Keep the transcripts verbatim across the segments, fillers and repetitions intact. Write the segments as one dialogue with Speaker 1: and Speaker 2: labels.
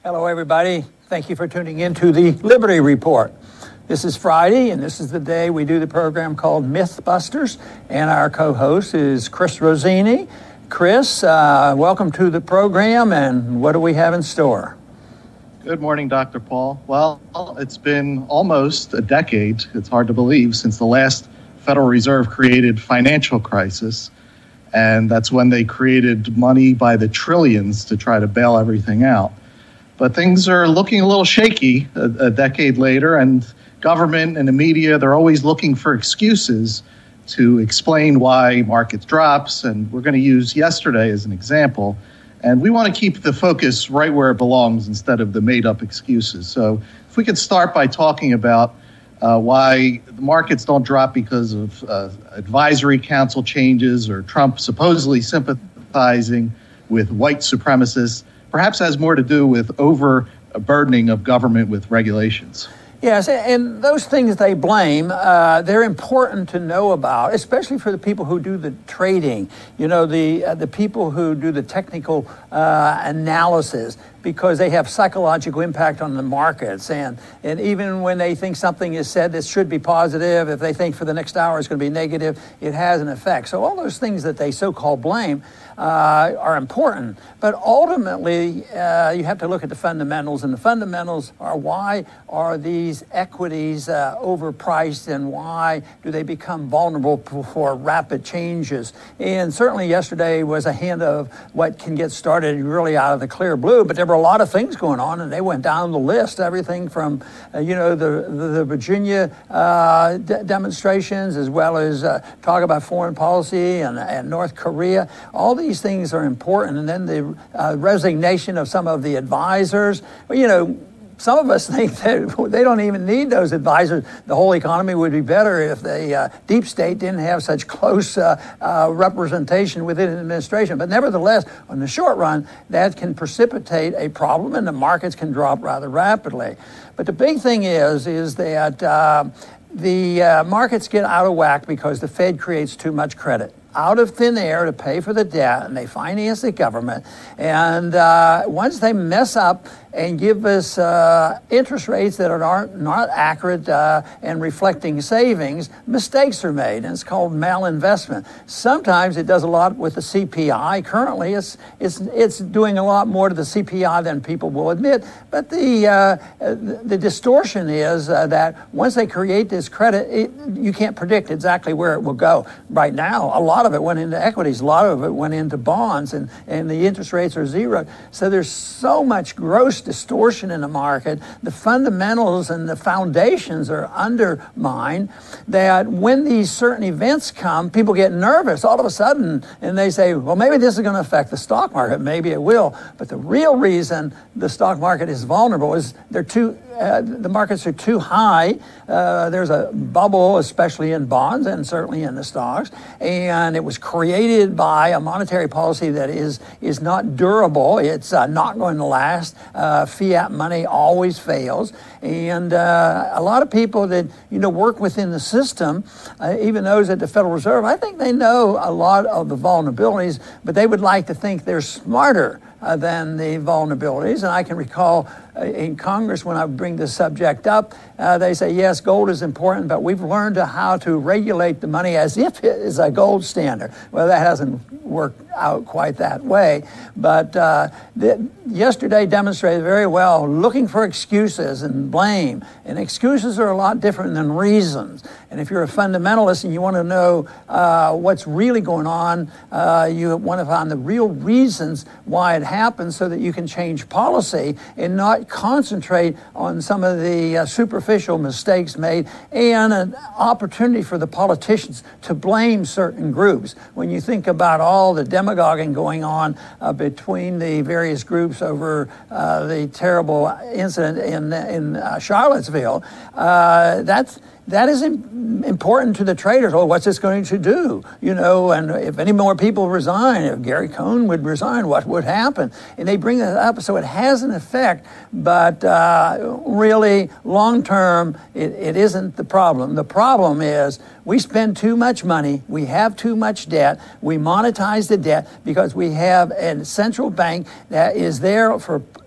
Speaker 1: Hello, everybody. Thank you for tuning in to the Liberty Report. This is Friday, and this is the day we do the program called Mythbusters, and our co-host is Chris Rossini. Chris, uh, welcome to the program, and what do we have in store?
Speaker 2: Good morning, Doctor Paul. Well, it's been almost a decade, it's hard to believe, since the last Federal Reserve created financial crisis, and that's when they created money by the trillions to try to bail everything out. But things are looking a little shaky a, a decade later, and government and the media, they're always looking for excuses to explain why markets drops, and we're going to use yesterday as an example. And we want to keep the focus right where it belongs instead of the made-up excuses. So if we could start by talking about uh, why the markets don't drop because of uh, advisory council changes or Trump supposedly sympathizing with white supremacists, perhaps has more to do with overburdening of government with regulations.
Speaker 1: Yes, and those things they blame, uh, they're important to know about, especially for the people who do the trading, you know, the uh, the people who do the technical uh, analysis, because they have psychological impact on the markets. And, and even when they think something is said that should be positive, if they think for the next hour it's going to be negative, it has an effect. So all those things that they so-called blame uh, are important. But ultimately, uh, you have to look at the fundamentals, and the fundamentals are, why are these equities uh, overpriced, and why do they become vulnerable for rapid changes? And certainly yesterday was a hint of what can get started really out of the clear blue, but there were a lot of things going on, and they went down the list, everything from, uh, you know, the, the, the Virginia uh, de- demonstrations, as well as uh, talk about foreign policy and, and North Korea. All these things are important. And then the uh, resignation of some of the advisors. Well, you know, some of us think that they don't even need those advisors. The whole economy would be better if the uh, deep state didn't have such close uh, uh, representation within an administration. But nevertheless, in the short run, that can precipitate a problem, and the markets can drop rather rapidly. But the big thing is, is that uh, the uh, markets get out of whack because the Fed creates too much credit out of thin air to pay for the debt, and they finance the government. And uh, once they mess up and give us uh, interest rates that are not accurate uh, and reflecting savings, mistakes are made, and it's called malinvestment. Sometimes it does a lot with the C P I. Currently, it's it's it's doing a lot more to the C P I than people will admit. But the uh, the, the distortion is uh, that once they create this credit, it, you can't predict exactly where it will go. Right now, a lot of it went into equities, a lot of it went into bonds, and, and the interest rates are zero. So there's so much gross distortion in the market. The fundamentals and the foundations are undermined, that when these certain events come, people get nervous all of a sudden, and they say, well, maybe this is going to affect the stock market. Maybe it will. But the real reason the stock market is vulnerable is they're too Uh, the markets are too high. Uh, there's a bubble, especially in bonds and certainly in the stocks. And it was created by a monetary policy that is is not durable. It's uh, not going to last. Uh, fiat money always fails. And uh, a lot of people that, you know, work within the system, uh, even those at the Federal Reserve, I think they know a lot of the vulnerabilities, but they would like to think they're smarter Uh, than the vulnerabilities. And I can recall uh, in Congress, when I bring this subject up, uh, they say, yes, gold is important, but we've learned how to regulate the money as if it is a gold standard. Well, that hasn't worked out quite that way. But uh, the, yesterday demonstrated very well looking for excuses and blame. And excuses are a lot different than reasons. And if you're a fundamentalist and you want to know uh, what's really going on, uh, you want to find the real reasons why it happens so that you can change policy and not concentrate on some of the uh, superficial mistakes made, and an opportunity for the politicians to blame certain groups. When you think about all the demagoguing going on uh, between the various groups over uh, the terrible incident in, in uh, Charlottesville, uh, that's That is important to the traders. Oh, what's this going to do? You know, and if any more people resign, if Gary Cohn would resign, what would happen? And they bring that up, so it has an effect. But uh, really, long term, it, it isn't the problem. The problem is we spend too much money. We have too much debt. We monetize the debt because we have a central bank that is there for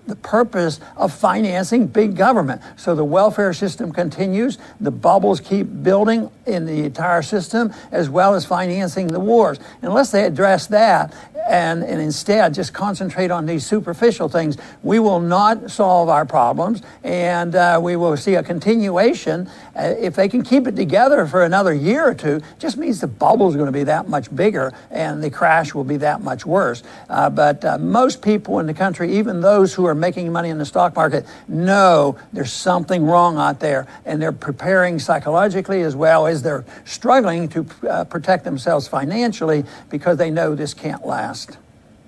Speaker 1: the purpose of financing big government. So the welfare system continues, the bubbles keep building in the entire system, as well as financing the wars. Unless they address that and, and instead just concentrate on these superficial things, we will not solve our problems, and uh, we will see a continuation. Uh, if they can keep it together for another year or two, just means the bubble is going to be that much bigger and the crash will be that much worse. Uh, but uh, most people in the country, even those who are making money in the stock market, know there's something wrong out there, and they're preparing psychologically as well as they're struggling to uh, protect themselves financially because they know this can't last.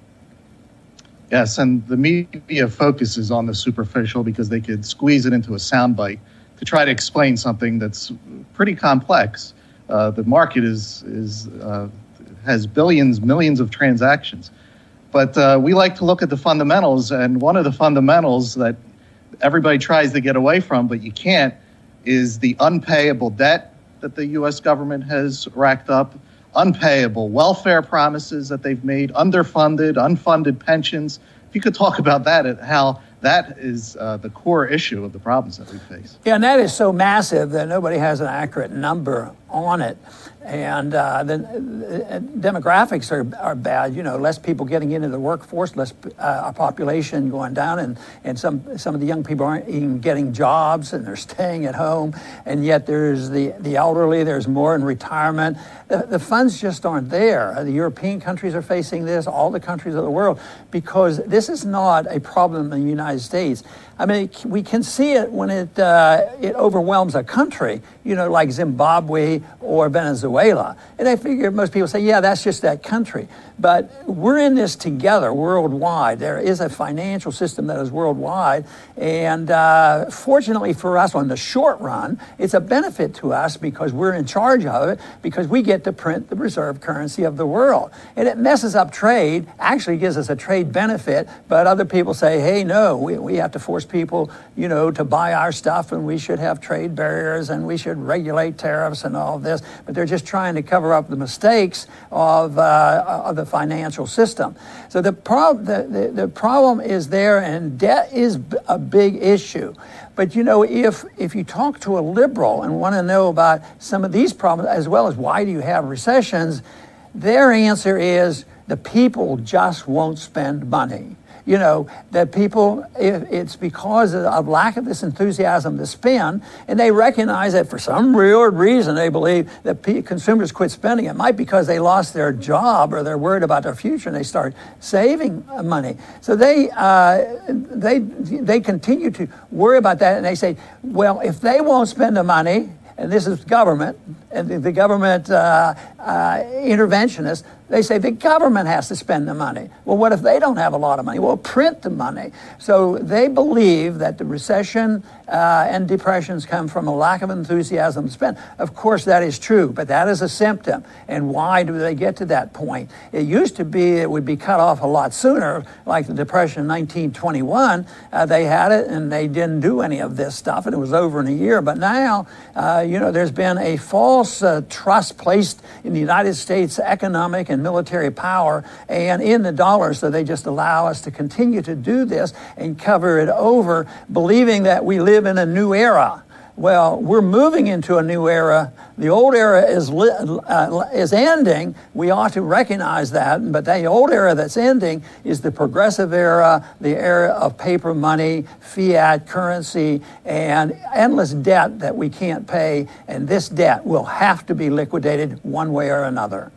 Speaker 2: Yes, and the media focuses on the superficial because they could squeeze it into a soundbite to try to explain something that's pretty complex. Uh, the market is is uh, has billions, millions of transactions. But uh, we like to look at the fundamentals, and one of the fundamentals that everybody tries to get away from, but you can't, is the unpayable debt that the U S government has racked up, unpayable welfare promises that they've made, underfunded, unfunded pensions. If you could talk about that, and how that is uh, the core issue of the problems that we face.
Speaker 1: Yeah, and that is so massive that nobody has an accurate number on it. And uh, the uh, demographics are, are bad. You know, less people getting into the workforce, less uh, our population going down, and, and some some of the young people aren't even getting jobs, and they're staying at home. And yet there's the, the elderly, there's more in retirement. The, the funds just aren't there. The European countries are facing this, all the countries of the world, because this is not a problem in the United States. I mean, we can see it when it uh, it overwhelms a country, you know, like Zimbabwe or Venezuela. And I figure most people say, yeah, that's just that country. But we're in this together worldwide. There is a financial system that is worldwide. And uh, fortunately for us, on the short run, it's a benefit to us because we're in charge of it, because we get to print the reserve currency of the world. And it messes up trade, actually gives us a trade benefit. But other people say, hey, no, we, we have to force people, you know, to buy our stuff, and we should have trade barriers, and we should regulate tariffs and all of this. But they're just trying to cover up the mistakes of, uh, of the financial system. So the, prob- the, the, the problem is there, and debt is a big issue. But, you know, if if you talk to a liberal and want to know about some of these problems, as well as why do you have recessions, their answer is the people just won't spend money. You know, that people, it's because of lack of this enthusiasm to spend, and they recognize that for some weird reason they believe that consumers quit spending. It might be because they lost their job or they're worried about their future and they start saving money. So they uh, they they continue to worry about that, and they say, well, if they won't spend the money, and this is government, and the government uh, uh, interventionists, they say the government has to spend the money. Well, what if they don't have a lot of money? Well, print the money. So they believe that the recession uh, and depressions come from a lack of enthusiasm to spend. Of course, that is true, but that is a symptom. And why do they get to that point? It used to be it would be cut off a lot sooner, like the Depression in nineteen twenty-one. Uh, they had it, and they didn't do any of this stuff, and it was over in a year. But now, uh, you know, there's been a false uh, trust placed in the United States economic and military power and in the dollar, so they just allow us to continue to do this and cover it over, believing that we live in a new era. Well, we're moving into a new era. The old era is li- uh, is ending. We ought to recognize that. But the old era that's ending is the progressive era, the era of paper money, fiat currency, and endless debt that we can't pay. And this debt will have to be liquidated one way or another.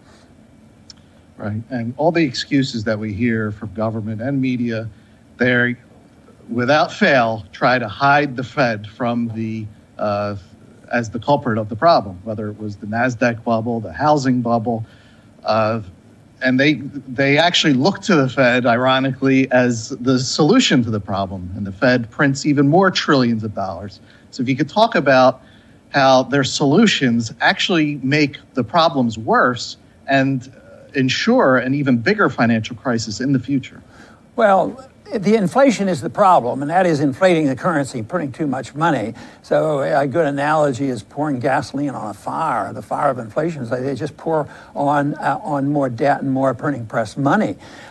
Speaker 2: Right. And all the excuses that we hear from government and media, they're, without fail, try to hide the Fed from the Uh, as the culprit of the problem, whether it was the NASDAQ bubble, the housing bubble. Uh, and they they actually look to the Fed, ironically, as the solution to the problem. And the Fed prints even more trillions of dollars. So if you could talk about how their solutions actually make the problems worse and ensure an even bigger financial crisis in the future.
Speaker 1: Well, the inflation is the problem, and that is inflating the currency, printing too much money. So a good analogy is pouring gasoline on a fire. The fire of inflation is like they just pour on uh, on more debt and more printing press money.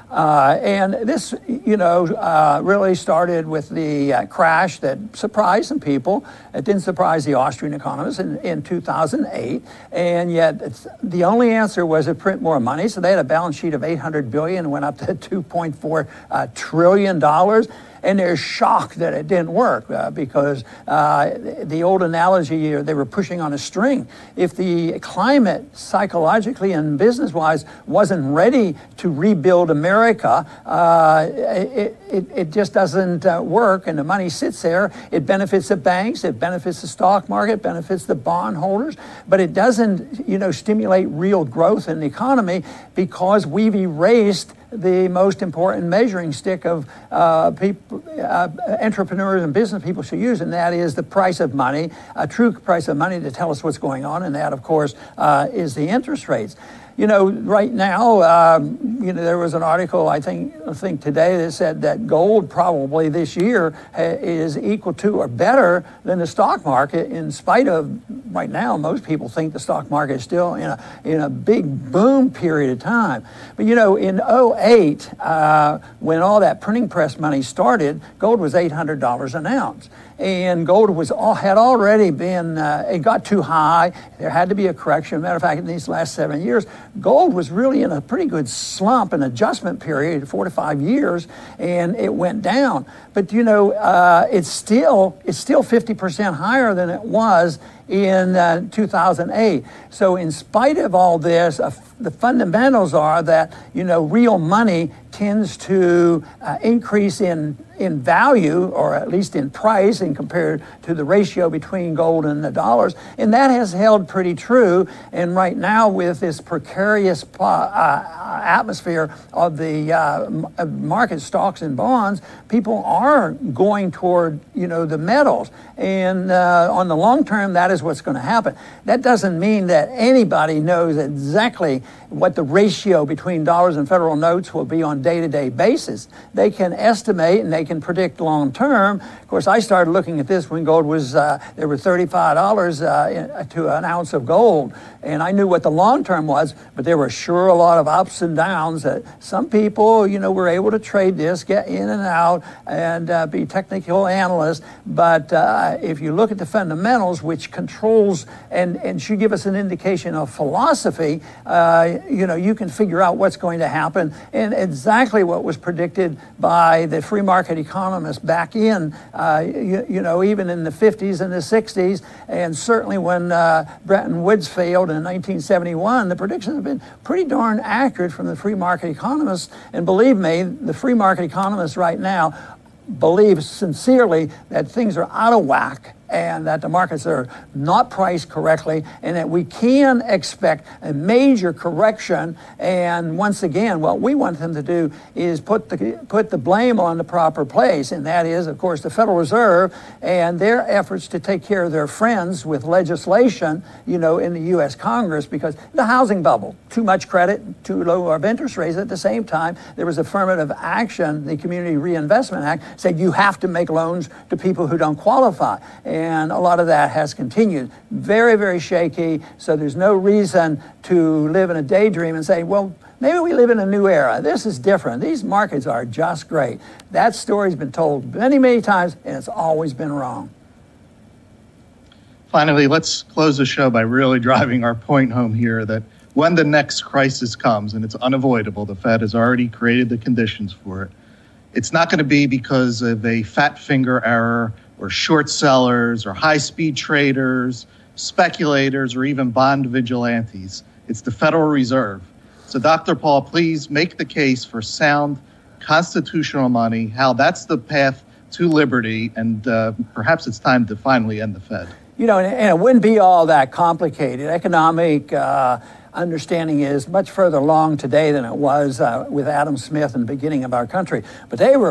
Speaker 1: Uh, and this, you know, uh, really started with the uh, crash that surprised some people. It didn't surprise the Austrian economists in, in two thousand eight. And yet it's, the only answer was to print more money. So they had a balance sheet of eight hundred billion dollars, went up to two point four uh, trillion dollars. And they're shocked that it didn't work uh, because uh, the old analogy, they were pushing on a string. If the climate psychologically and business-wise wasn't ready to rebuild America, uh, it, it, it just doesn't uh, work, and the money sits there. It benefits the banks, it benefits the stock market, benefits the bondholders, but it doesn't, you know, stimulate real growth in the economy because we've erased the most important measuring stick of uh, people, uh, entrepreneurs and business people should use, and that is the price of money, a true price of money to tell us what's going on, and that, of course, uh, is the interest rates. You know, right now, um, you know, there was an article, I think, I think today that said that gold probably this year ha- is equal to or better than the stock market, in spite of, right now, most people think the stock market is still in a in a big boom period of time. But, you know, in oh eight, uh, when all that printing press money started, gold was eight hundred dollars an ounce. And gold was all, had already been, uh, it got too high. There had to be a correction. Matter of fact, in these last seven years, gold was really in a pretty good slump, an adjustment period, four to five years, and it went down. But, you know, uh, it's still it's still fifty percent higher than it was in uh, two thousand eight. So in spite of all this, uh, the fundamentals are that, you know, real money tends to uh, increase in in value, or at least in price, and compared to the ratio between gold and the dollars. And that has held pretty true. And right now, with this precarious uh, uh, atmosphere of the uh, market stocks and bonds, people are going toward, you know, the metals. And uh, on the long term, that is what's going to happen. That doesn't mean that anybody knows exactly what the ratio between dollars and federal notes will be on day-to-day basis. They can estimate and they can predict long term. Of course, I started looking at this when gold was, uh, there were thirty-five dollars uh, to an ounce of gold. And I knew what the long term was, but there were sure a lot of ups and downs that some people, you know, were able to trade this, get in and out, and uh, be technical analysts. But uh, if you look at the fundamentals, which controls and, and should give us an indication of philosophy, uh, you know, you can figure out what's going to happen, and exactly what was predicted by the free market economists back in, uh, you, you know, even in the fifties and the sixties, and certainly when uh, Bretton Woods failed in nineteen seventy-one, the predictions have been pretty darn accurate from the free market economists. And believe me, the free market economists right now believe sincerely that things are out of whack, and that the markets are not priced correctly, and that we can expect a major correction. And once again, what we want them to do is put the put the blame on the proper place, and that is, of course, the Federal Reserve and their efforts to take care of their friends with legislation, you know, in the U S Congress, because the housing bubble, too much credit, too low of interest rates. At the same time, there was affirmative action, the Community Reinvestment Act said you have to make loans to people who don't qualify. And a lot of that has continued. Very, very shaky. So there's no reason to live in a daydream and say, well, maybe we live in a new era. This is different. These markets are just great. That story's been told many, many times, and it's always been wrong.
Speaker 2: Finally, let's close the show by really driving our point home here that when the next crisis comes, and it's unavoidable, the Fed has already created the conditions for it, it's not going to be because of a fat finger error or short sellers or high-speed traders, speculators, or even bond vigilantes. It's the Federal Reserve. So, Doctor Paul, please make the case for sound constitutional money, how that's the path to liberty, and uh, perhaps it's time to finally end the Fed.
Speaker 1: You know, and, and it wouldn't be all that complicated. Economic uh, understanding is much further along today than it was uh, with Adam Smith in the beginning of our country. But they were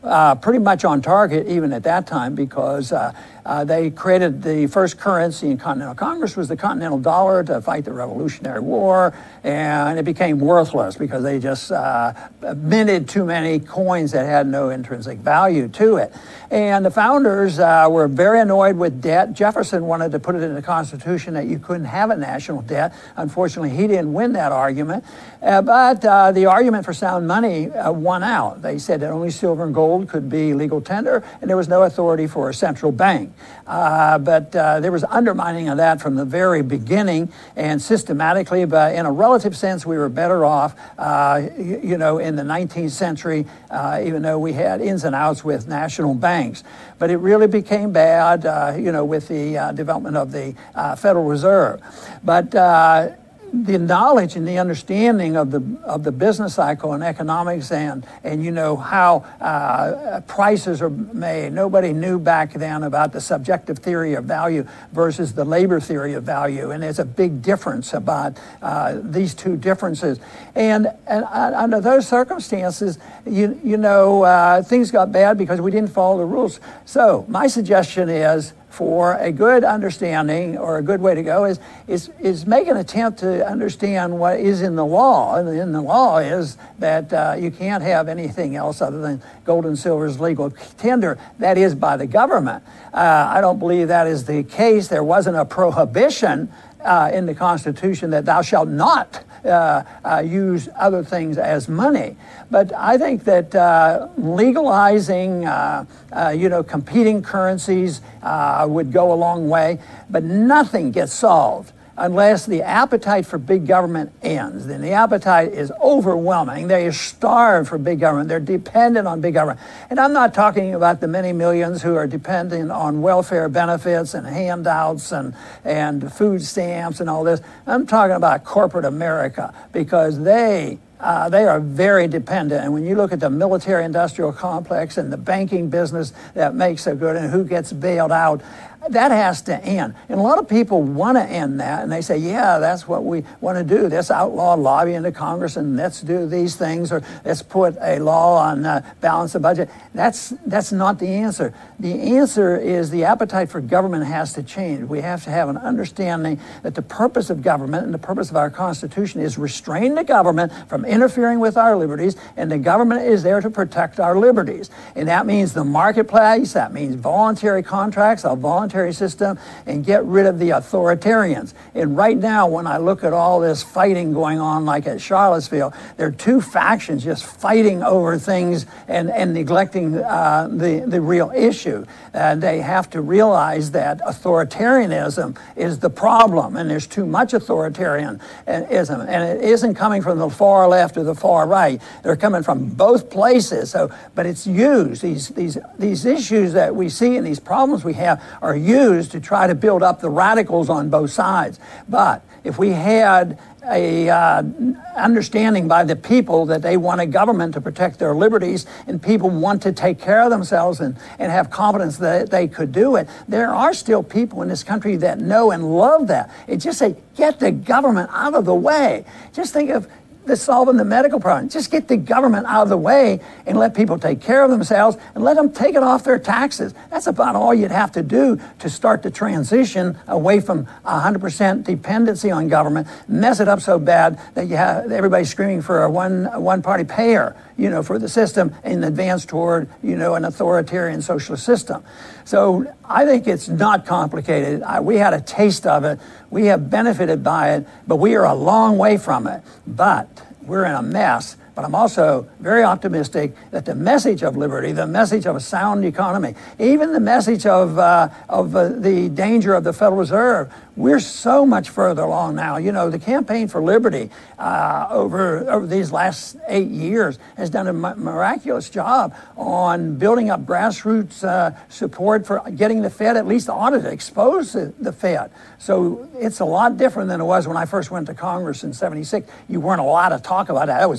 Speaker 1: uh, pretty much on target even at that time, because uh, Uh, they created the first currency in Continental Congress was the Continental Dollar to fight the Revolutionary War, and it became worthless because they just uh, minted too many coins that had no intrinsic value to it. And the founders uh, were very annoyed with debt. Jefferson wanted to put it in the Constitution that you couldn't have a national debt. Unfortunately, he didn't win that argument. Uh, but uh, the argument for sound money uh, won out. They said that only silver and gold could be legal tender, and there was no authority for a central bank. Uh, but uh, there was undermining of that from the very beginning and systematically. But in a relative sense, we were better off, uh, you, you know, in the nineteenth century, uh, even though we had ins and outs with national banks. But it really became bad, uh, you know, with the uh, development of the uh, Federal Reserve. But uh, the knowledge and the understanding of the of the business cycle and economics and and you know how uh, prices are made. Nobody knew back then about the subjective theory of value versus the labor theory of value, and there's a big difference about uh, these two differences. And and under those circumstances, you you know uh, things got bad because we didn't follow the rules. So my suggestion is, for a good understanding, or a good way to go, is is is make an attempt to understand what is in the law. And in the law is that uh, you can't have anything else other than gold and silver as legal tender. That is by the government. Uh, I don't believe that is the case. There wasn't a prohibition uh, in the Constitution that thou shalt not Uh, uh, use other things as money. But I think that uh, legalizing, uh, uh, you know, competing currencies uh, would go a long way, but nothing gets solved unless the appetite for big government ends. Then the appetite is overwhelming. They are starved for big government. They're dependent on big government. And I'm not talking about the many millions who are dependent on welfare benefits and handouts and, and food stamps and all this. I'm talking about corporate America, because they Uh, they are very dependent. And when you look at the military-industrial complex and the banking business that makes so good and who gets bailed out, that has to end. And a lot of people want to end that, and they say, yeah, that's what we want to do. Let's outlaw lobbying to Congress, and let's do these things, or let's put a law on uh, balance the budget. That's that's not the answer. The answer is the appetite for government has to change. We have to have an understanding that the purpose of government and the purpose of our Constitution is restrain the government from interfering with our liberties, and the government is there to protect our liberties. And that means the marketplace, that means voluntary contracts, a voluntary system, and get rid of the authoritarians. And right now, when I look at all this fighting going on, like at Charlottesville, there are two factions just fighting over things and, and neglecting uh, the, the real issue. And they have to realize that authoritarianism is the problem, and there's too much authoritarianism. And it isn't coming from the far left or the far right. They're coming from both places. So, but it's used. These, these, these issues that we see and these problems we have are used to try to build up the radicals on both sides. But if we had a uh, understanding by the people that they want a government to protect their liberties, and people want to take care of themselves and, and have confidence that they could do it, there are still people in this country that know and love that. It's just say, get the government out of the way. Just think of the solving the medical problem. Just get the government out of the way and let people take care of themselves and let them take it off their taxes. That's about all you'd have to do to start the transition away from one hundred percent dependency on government, mess it up so bad that you have everybody screaming for a one a one-party payer, you know, for the system, and advance toward, you know, an authoritarian socialist system. So I think it's not complicated. I, we had a taste of it. We have benefited by it, but we are a long way from it. But we're in a mess. But I'm also very optimistic that the message of liberty, the message of a sound economy, even the message of uh, of uh, the danger of the Federal Reserve, we're so much further along now. You know, the Campaign for Liberty uh, over over these last eight years has done a miraculous job on building up grassroots uh, support for getting the Fed at least audited, expose the, the Fed. So it's a lot different than it was when I first went to Congress in seventy-six. You weren't allowed to talk about that. That was politically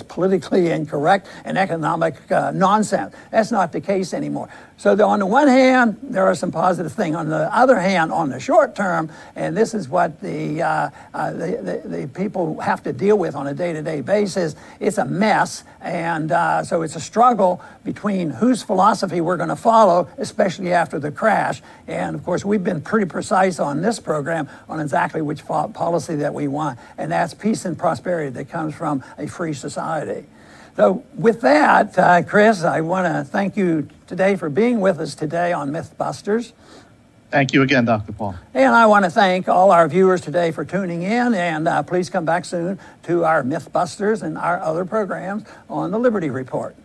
Speaker 1: politically incorrect and economic uh, nonsense. That's not the case anymore. So the, on the one hand, there are some positive things. On the other hand, on the short term, and this is what the, uh, uh, the, the, the people have to deal with on a day-to-day basis, it's a mess. And uh, so it's a struggle between whose philosophy we're going to follow, especially after the crash. And of course, we've been pretty precise on this program on exactly which fo- policy that we want. And that's peace and prosperity that comes from a free society. So with that, uh, Chris, I want to thank you today for being with us today on Mythbusters.
Speaker 2: Thank you again, Doctor Paul.
Speaker 1: And I want to thank all our viewers today for tuning in. And uh, please come back soon to our Mythbusters and our other programs on the Liberty Report.